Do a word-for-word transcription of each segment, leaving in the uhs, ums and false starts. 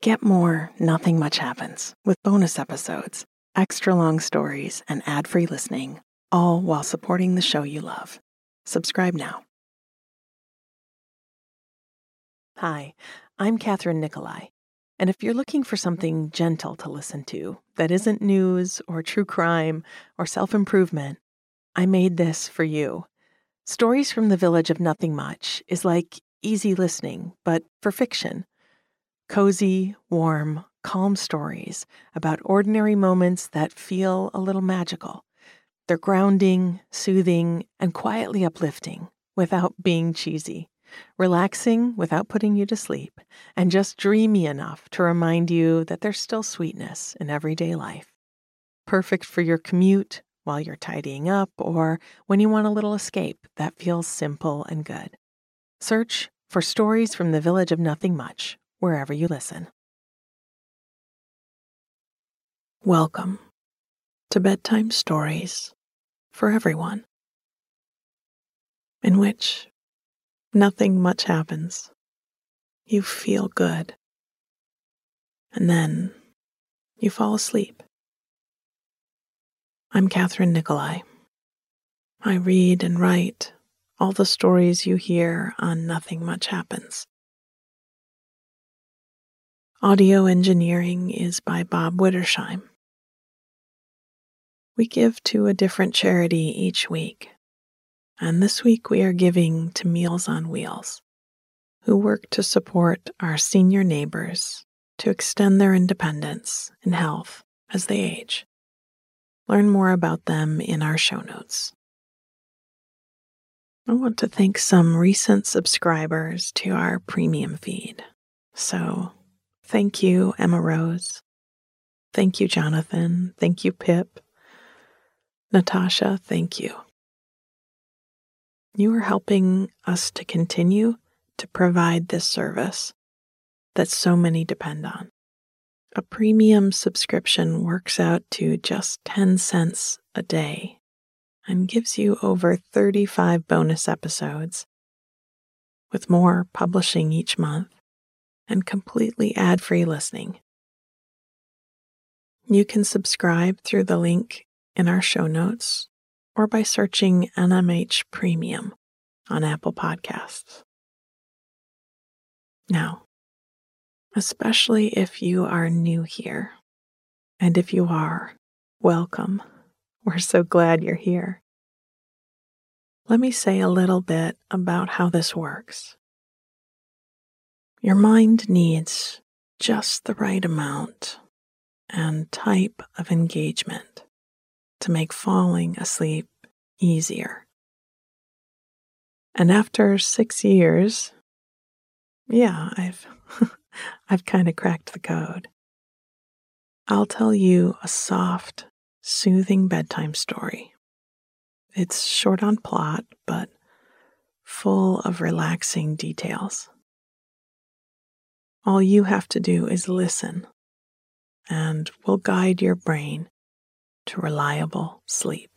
Get more Nothing Much Happens with bonus episodes, extra long stories, and ad-free listening, all while supporting the show you love. Subscribe now. Hi, I'm Catherine Nicolai, and if you're looking for something gentle to listen to that isn't news or true crime or self-improvement, I made this for you. Stories from the Village of Nothing Much is like easy listening, but for fiction. Cozy, warm, calm stories about ordinary moments that feel a little magical. They're grounding, soothing, and quietly uplifting without being cheesy. Relaxing without putting you to sleep, and just dreamy enough to remind you that there's still sweetness in everyday life. Perfect for your commute, while you're tidying up, or when you want a little escape that feels simple and good. Search for Stories from the Village of Nothing Much wherever you listen. Welcome to Bedtime Stories for Everyone, in which nothing much happens. You feel good, and then you fall asleep. I'm Catherine Nicolai. I read and write all the stories you hear on Nothing Much Happens. Audio engineering is by Bob Wittersheim. We give to a different charity each week, and this week we are giving to Meals on Wheels, who work to support our senior neighbors to extend their independence and health as they age. Learn more about them in our show notes. I want to thank some recent subscribers to our premium feed. So, thank you, Emma Rose. Thank you, Jonathan. Thank you, Pip. Natasha, thank you. You are helping us to continue to provide this service that so many depend on. A premium subscription works out to just ten cents a day and gives you over thirty-five bonus episodes, with more publishing each month and completely ad-free listening. You can subscribe through the link in our show notes or by searching N M H Premium on Apple Podcasts. Now, especially if you are new here, and if you are, welcome. We're so glad you're here. Let me say a little bit about how this works. Your mind needs just the right amount and type of engagement to make falling asleep easier. And after six years, yeah, I've I've kind of cracked the code. I'll tell you a soft, soothing bedtime story. It's short on plot, but full of relaxing details. All you have to do is listen, and we'll guide your brain to reliable sleep.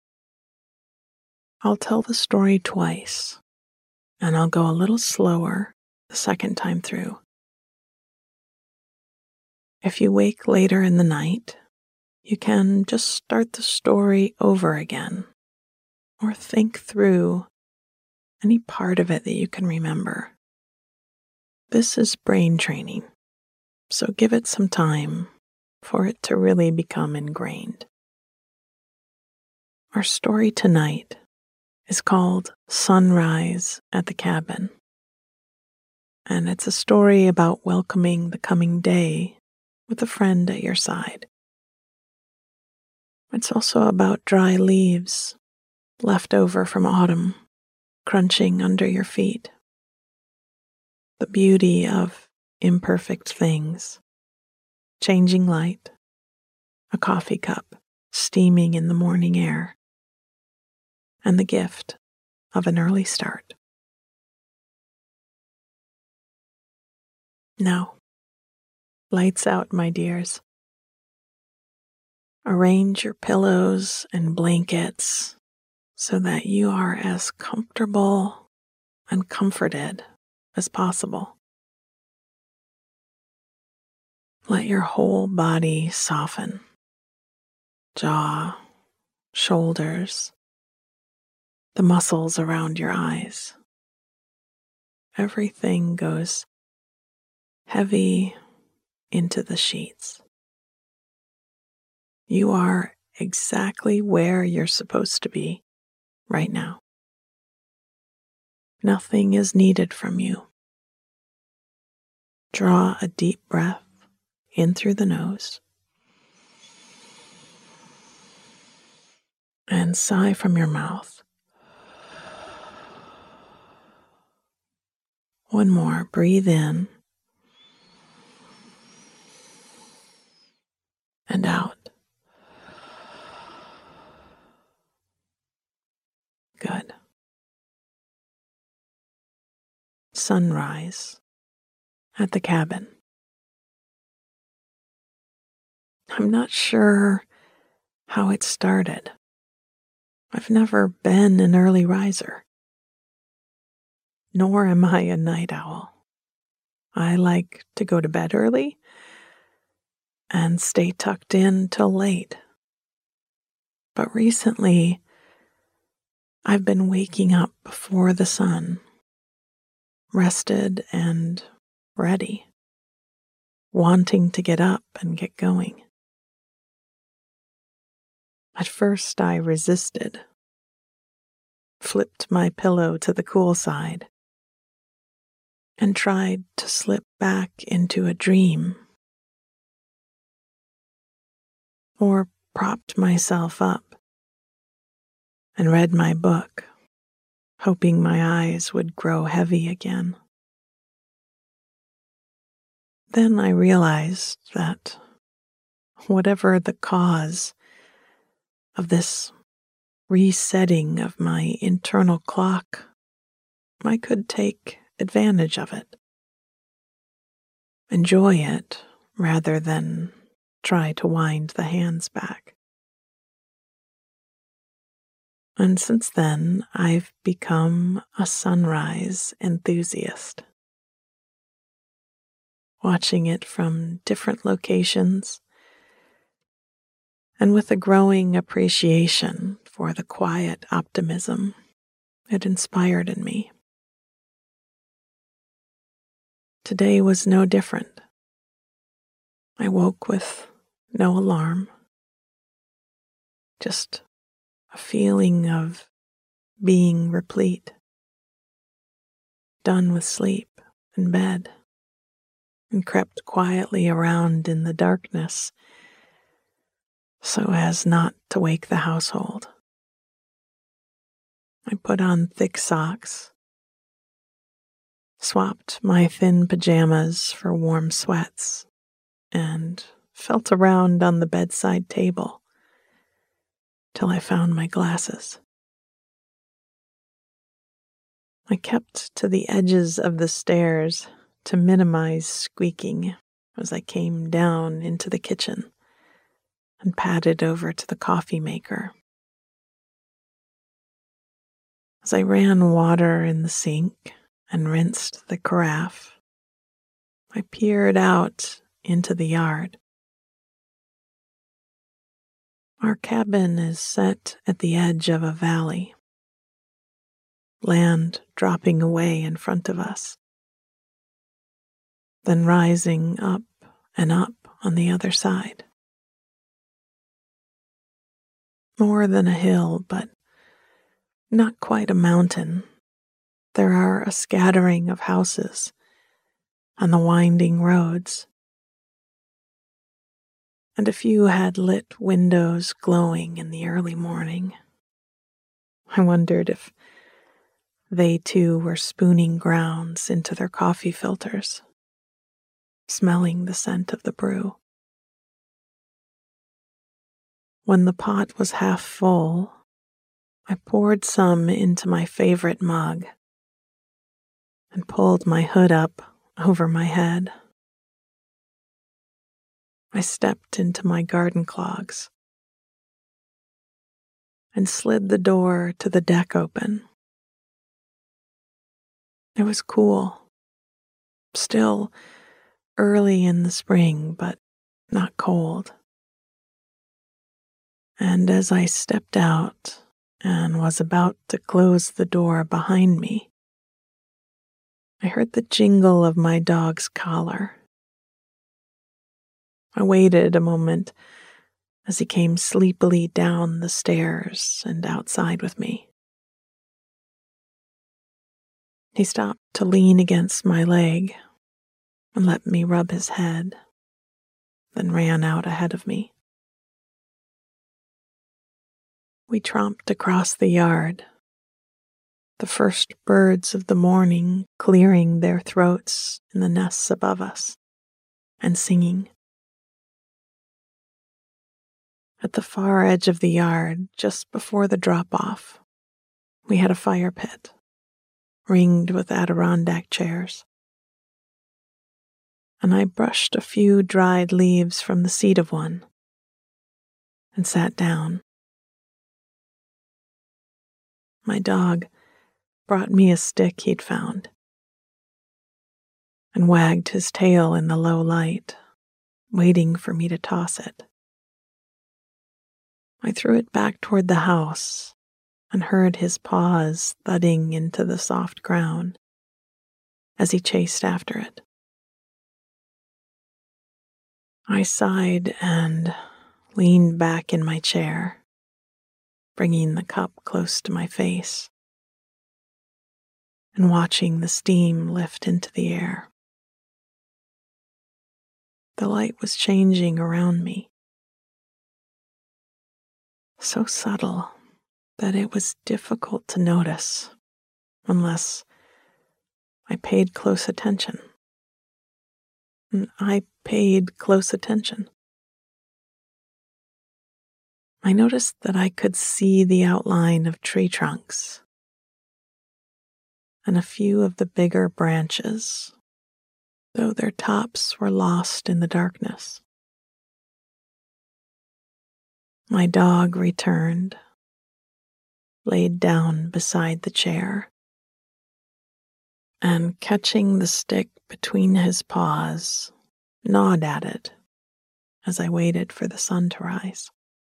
I'll tell the story twice, and I'll go a little slower the second time through. If you wake later in the night, you can just start the story over again, or think through any part of it that you can remember. This is brain training, so give it some time for it to really become ingrained. Our story tonight is called Sunrise at the Cabin, and it's a story about welcoming the coming day with a friend at your side. It's also about dry leaves left over from autumn crunching under your feet. The beauty of imperfect things, changing light, a coffee cup steaming in the morning air, and the gift of an early start. Now, lights out, my dears. Arrange your pillows and blankets so that you are as comfortable and comforted as possible. Let your whole body soften. Jaw, shoulders, the muscles around your eyes. Everything goes heavy into the sheets. You are exactly where you're supposed to be right now. Nothing is needed from you. Draw a deep breath in through the nose and sigh from your mouth. One more. Breathe in and out. Good. Sunrise at the cabin. I'm not sure how it started. I've never been an early riser, nor am I a night owl. I like to go to bed early and stay tucked in till late. But recently, I've been waking up before the sun, rested and ready, wanting to get up and get going. At first, I resisted, flipped my pillow to the cool side, and tried to slip back into a dream, or propped myself up and read my book, hoping my eyes would grow heavy again. Then I realized that whatever the cause of this resetting of my internal clock, I could take advantage of it, enjoy it rather than try to wind the hands back. And since then, I've become a sunrise enthusiast, watching it from different locations and with a growing appreciation for the quiet optimism it inspired in me. Today was no different. I woke with no alarm, just a feeling of being replete, done with sleep in bed, and crept quietly around in the darkness so as not to wake the household. I put on thick socks, swapped my thin pajamas for warm sweats, and felt around on the bedside table till I found my glasses. I kept to the edges of the stairs to minimize squeaking as I came down into the kitchen and padded over to the coffee maker. As I ran water in the sink and rinsed the carafe, I peered out into the yard. Our cabin is set at the edge of a valley, land dropping away in front of us, then rising up and up on the other side. More than a hill, but not quite a mountain. There are a scattering of houses on the winding roads, and a few had lit windows glowing in the early morning. I wondered if they too were spooning grounds into their coffee filters, smelling the scent of the brew. When the pot was half full, I poured some into my favorite mug and pulled my hood up over my head. I stepped into my garden clogs and slid the door to the deck open. It was cool, still early in the spring, but not cold. And as I stepped out and was about to close the door behind me, I heard the jingle of my dog's collar. I waited a moment as he came sleepily down the stairs and outside with me. He stopped to lean against my leg and let me rub his head, then ran out ahead of me. We tromped across the yard, the first birds of the morning clearing their throats in the nests above us and singing. At the far edge of the yard, just before the drop-off, we had a fire pit, ringed with Adirondack chairs. And I brushed a few dried leaves from the seat of one and sat down. My dog brought me a stick he'd found and wagged his tail in the low light, waiting for me to toss it. I threw it back toward the house and heard his paws thudding into the soft ground as he chased after it. I sighed and leaned back in my chair, bringing the cup close to my face and watching the steam lift into the air. The light was changing around me, so subtle that it was difficult to notice unless I paid close attention. And I paid close attention. I noticed that I could see the outline of tree trunks and a few of the bigger branches, though their tops were lost in the darkness. My dog returned, laid down beside the chair, and catching the stick between his paws, gnawed at it as I waited for the sun to rise.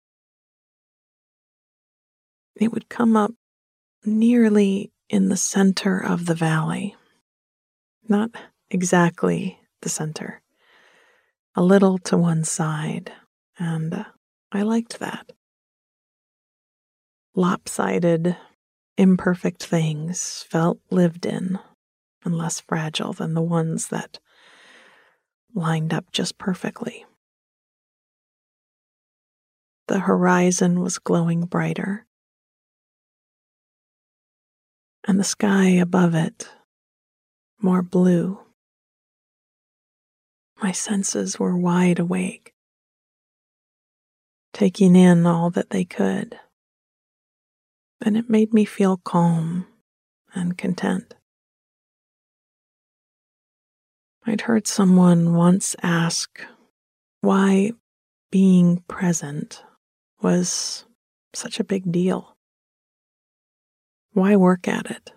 It would come up nearly in the center of the valley, not exactly the center, a little to one side, and I liked that. Lopsided, imperfect things felt lived in and less fragile than the ones that lined up just perfectly. The horizon was glowing brighter, and the sky above it more blue. My senses were wide awake, taking in all that they could, and it made me feel calm and content. I'd heard someone once ask why being present was such a big deal. Why work at it?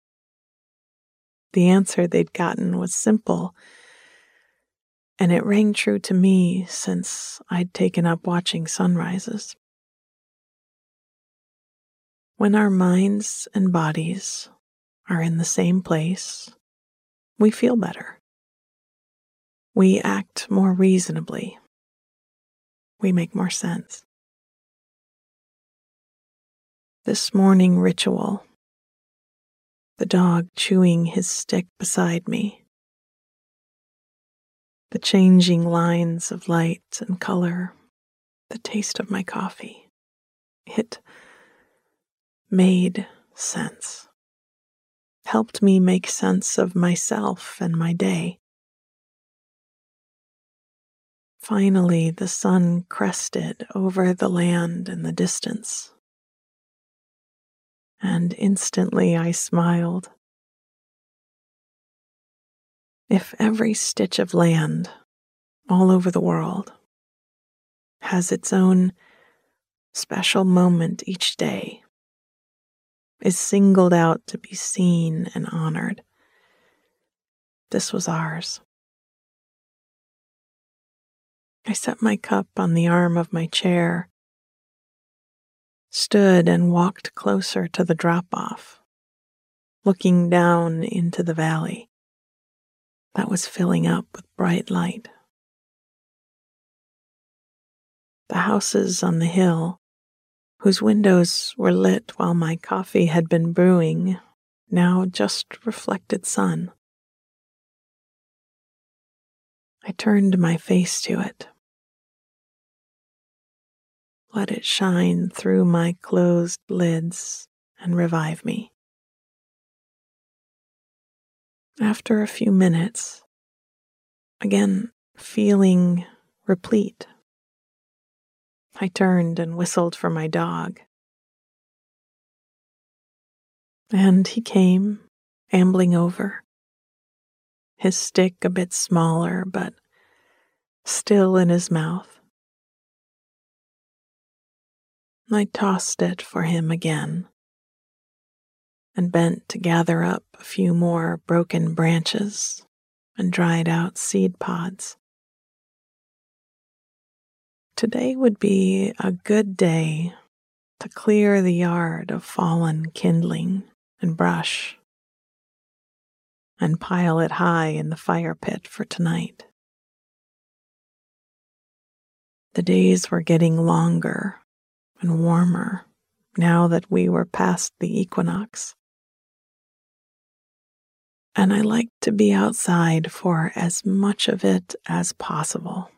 The answer they'd gotten was simple, and it rang true to me since I'd taken up watching sunrises. When our minds and bodies are in the same place, we feel better. We act more reasonably. We make more sense. This morning ritual, the dog chewing his stick beside me, the changing lines of light and color, the taste of my coffee, it made sense, helped me make sense of myself and my day. Finally, the sun crested over the land in the distance, and instantly I smiled. If every stitch of land all over the world has its own special moment each day, is singled out to be seen and honored, this was ours. I set my cup on the arm of my chair, stood and walked closer to the drop-off, looking down into the valley that was filling up with bright light. The houses on the hill, whose windows were lit while my coffee had been brewing, now just reflected sun. I turned my face to it, let it shine through my closed lids and revive me. After a few minutes, again feeling replete, I turned and whistled for my dog. And he came, ambling over, his stick a bit smaller, but still in his mouth. I tossed it for him again and bent to gather up a few more broken branches and dried out seed pods. Today would be a good day to clear the yard of fallen kindling and brush and pile it high in the fire pit for tonight. The days were getting longer and warmer now that we were past the equinox. And I liked to be outside for as much of it as possible.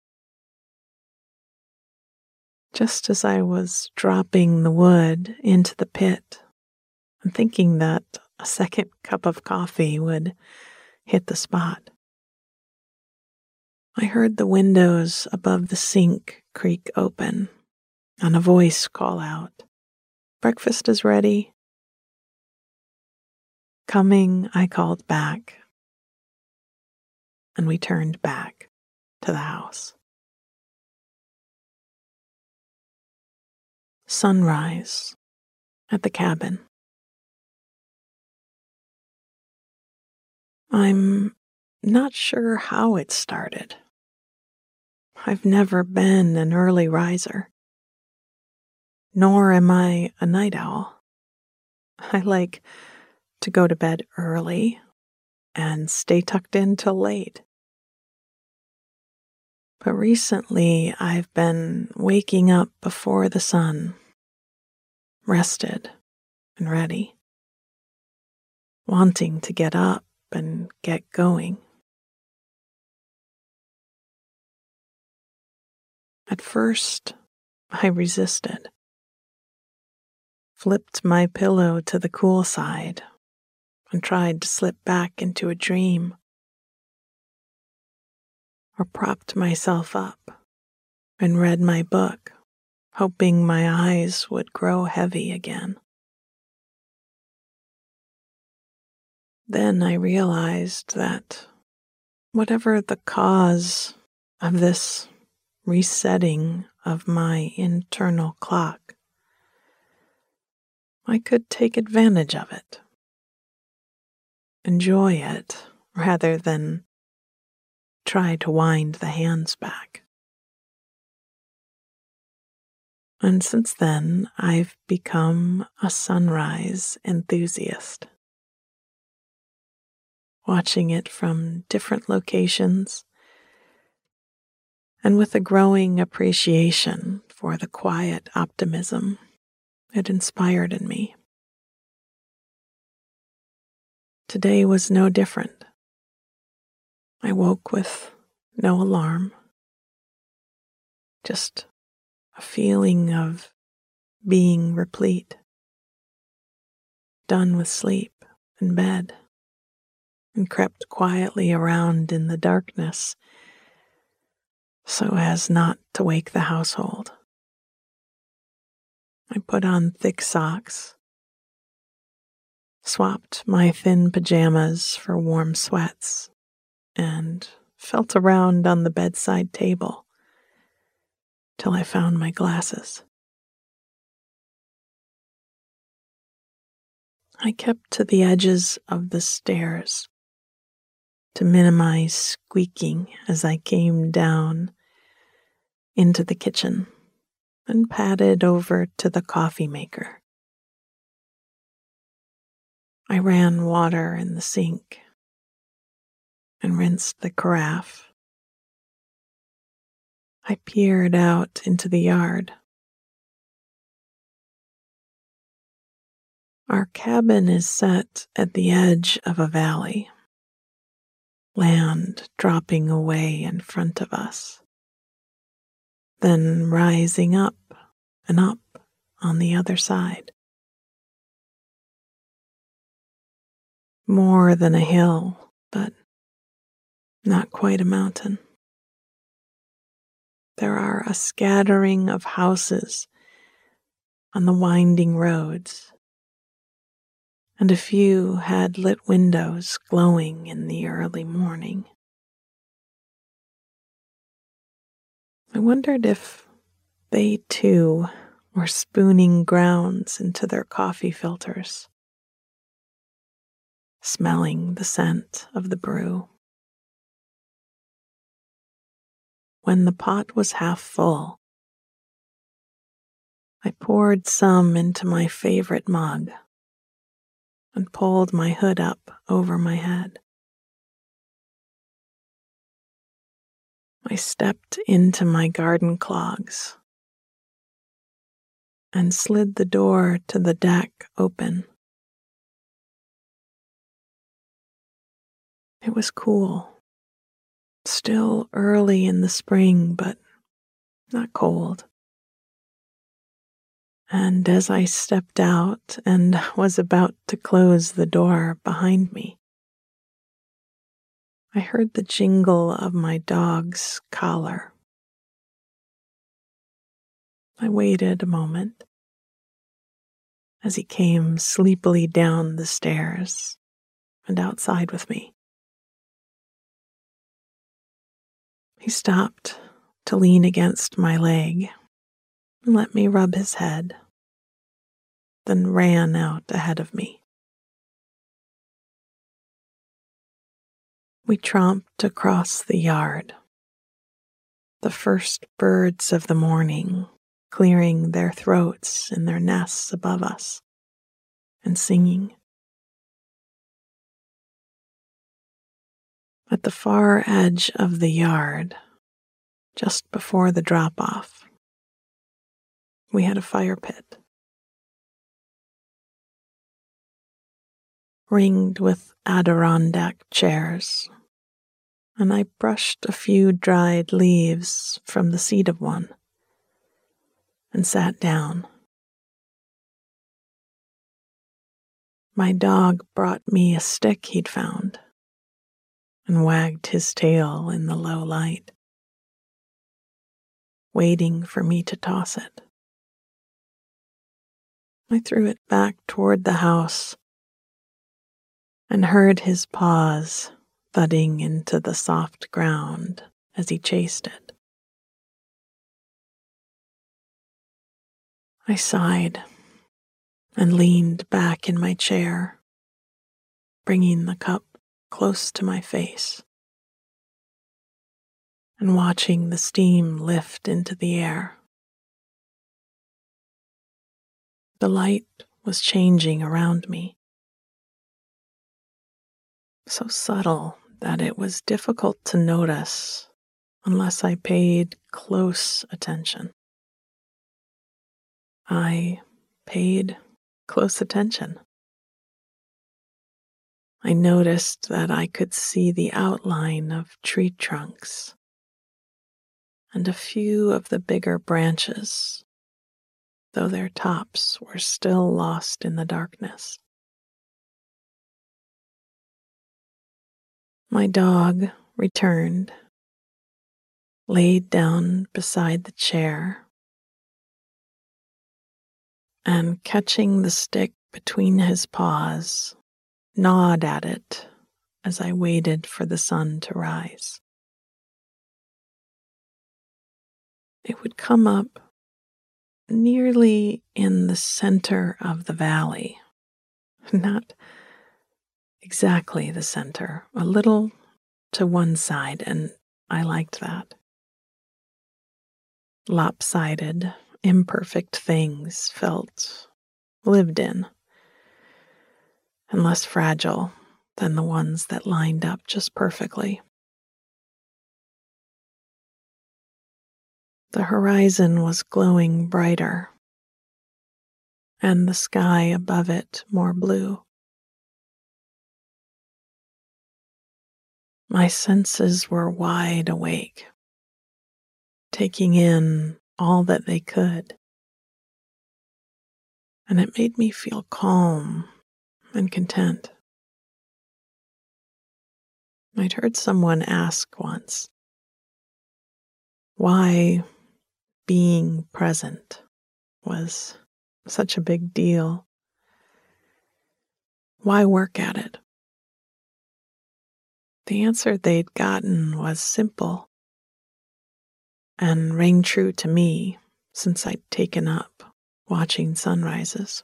Just as I was dropping the wood into the pit and thinking that a second cup of coffee would hit the spot, I heard the windows above the sink creak open and a voice call out, "Breakfast is ready." Coming, I called back, and we turned back to the house. Sunrise at the cabin. I'm not sure how it started. I've never been an early riser, nor am I a night owl. I like to go to bed early and stay tucked in till late. But recently I've been waking up before the sun, rested and ready, wanting to get up and get going. At first, I resisted, flipped my pillow to the cool side, and tried to slip back into a dream, or propped myself up and read my book, hoping my eyes would grow heavy again. Then I realized that whatever the cause of this resetting of my internal clock, I could take advantage of it, enjoy it, rather than try to wind the hands back. And since then, I've become a sunrise enthusiast, watching it from different locations and with a growing appreciation for the quiet optimism it inspired in me. Today was no different. I woke with no alarm, just a feeling of being replete, done with sleep in bed, and crept quietly around in the darkness so as not to wake the household. I put on thick socks, swapped my thin pajamas for warm sweats, and felt around on the bedside table till I found my glasses. I kept to the edges of the stairs to minimize squeaking as I came down into the kitchen and padded over to the coffee maker. I ran water in the sink and rinsed the carafe. I peered out into the yard. Our cabin is set at the edge of a valley, land dropping away in front of us, then rising up and up on the other side. More than a hill, but not quite a mountain. There are a scattering of houses on the winding roads, and a few had lit windows glowing in the early morning. I wondered if they too were spooning grounds into their coffee filters, smelling the scent of the brew. When the pot was half full, I poured some into my favorite mug and pulled my hood up over my head. I stepped into my garden clogs and slid the door to the deck open. It was cool, still early in the spring, but not cold. And as I stepped out and was about to close the door behind me, I heard the jingle of my dog's collar. I waited a moment as he came sleepily down the stairs and outside with me. He stopped to lean against my leg and let me rub his head, then ran out ahead of me. We tromped across the yard, the first birds of the morning clearing their throats in their nests above us and singing. At the far edge of the yard, just before the drop-off, we had a fire pit, ringed with Adirondack chairs, and I brushed a few dried leaves from the seat of one and sat down. My dog brought me a stick he'd found and wagged his tail in the low light, waiting for me to toss it. I threw it back toward the house and heard his paws thudding into the soft ground as he chased it. I sighed and leaned back in my chair, bringing the cup close to my face and watching the steam lift into the air. The light was changing around me, so subtle that it was difficult to notice unless I paid close attention. I paid close attention. I noticed that I could see the outline of tree trunks and a few of the bigger branches, though their tops were still lost in the darkness. My dog returned, laid down beside the chair, and catching the stick between his paws, gnawed at it as I waited for the sun to rise. It would come up nearly in the center of the valley, not exactly the center, a little to one side, and I liked that. lopsided, imperfect things felt lived in and less fragile than the ones that lined up just perfectly. The horizon was glowing brighter, and the sky above it more blue. My senses were wide awake, taking in all that they could, and it made me feel calm and content. I'd heard someone ask once, why being present was such a big deal. Why work at it? The answer they'd gotten was simple and rang true to me since I'd taken up watching sunrises.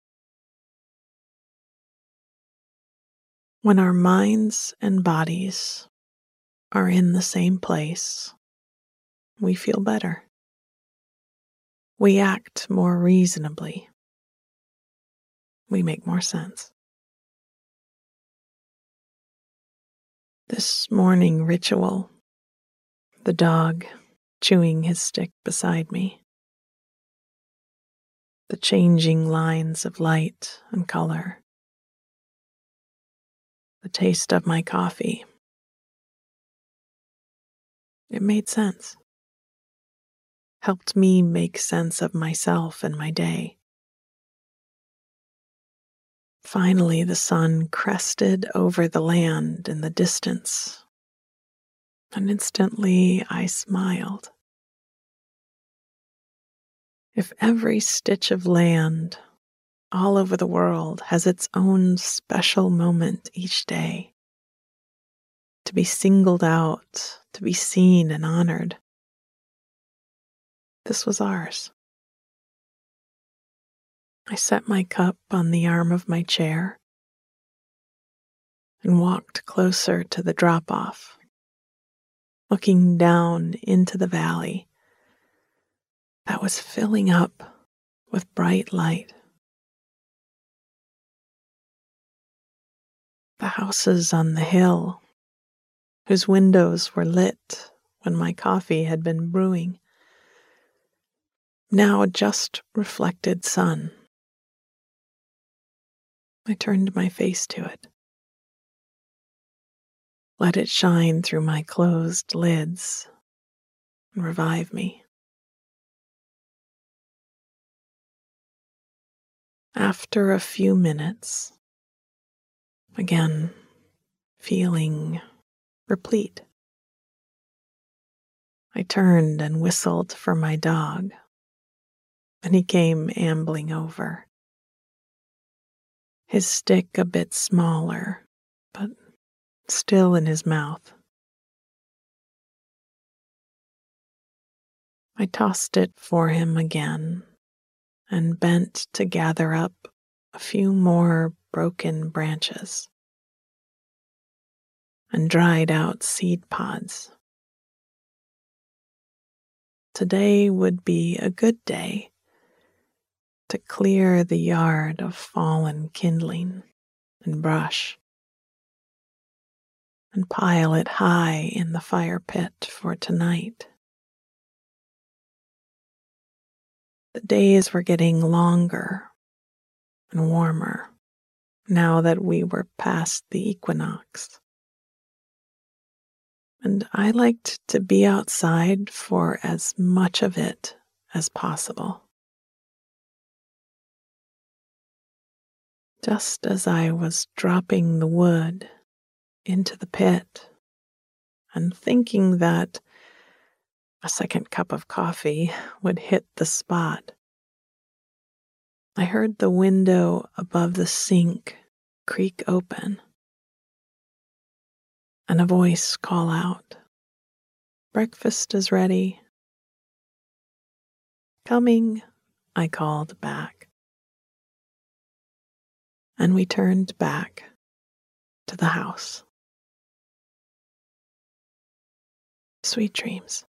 When our minds and bodies are in the same place, we feel better. We act more reasonably. We make more sense. This morning ritual, the dog chewing his stick beside me, the changing lines of light and color, the taste of my coffee, it made sense. Helped me make sense of myself and my day. Finally, the sun crested over the land in the distance, and instantly I smiled. If every stitch of land all over the world has its own special moment each day, to be singled out, to be seen and honored, this was ours. I set my cup on the arm of my chair and walked closer to the drop-off, looking down into the valley that was filling up with bright light. The houses on the hill, whose windows were lit when my coffee had been brewing, now just reflected sun. I turned my face to it, let it shine through my closed lids and revive me. After a few minutes, again feeling replete, I turned and whistled for my dog, and he came ambling over, his stick a bit smaller, but still in his mouth. I tossed it for him again and bent to gather up a few more broken branches and dried out seed pods. Today would be a good day to clear the yard of fallen kindling and brush and pile it high in the fire pit for tonight. The days were getting longer and warmer now that we were past the equinox, and I liked to be outside for as much of it as possible. Just as I was dropping the wood into the pit and thinking that a second cup of coffee would hit the spot, I heard the window above the sink creak open and a voice call out, "Breakfast is ready." "Coming," I called back. And we turned back to the house. Sweet dreams.